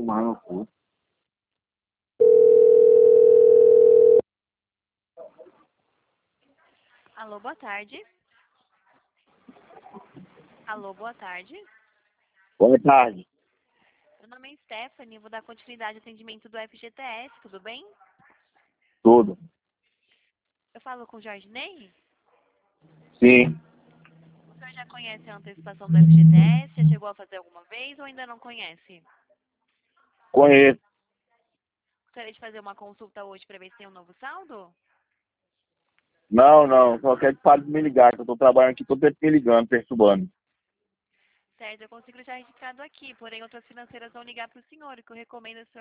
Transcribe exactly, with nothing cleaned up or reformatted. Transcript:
tomar no cu. Alô, boa tarde. Alô, boa tarde. Boa tarde. Meu nome é Stephanie, vou dar continuidade ao atendimento do F G T S, tudo bem? Tudo. Eu falo com o Jorge Ney? Sim. O senhor já conhece a antecipação do F G T S? Já chegou a fazer alguma vez ou ainda não conhece? Conheço. Gostaria de fazer uma consulta hoje para ver se tem um novo saldo? Não, não. Só quero que pare de me ligar, que eu tô trabalhando aqui todo tempo me ligando, perturbando. Certo, eu consigo deixar registrado aqui, porém outras financeiras vão ligar para o senhor, o que eu recomendo é o senhor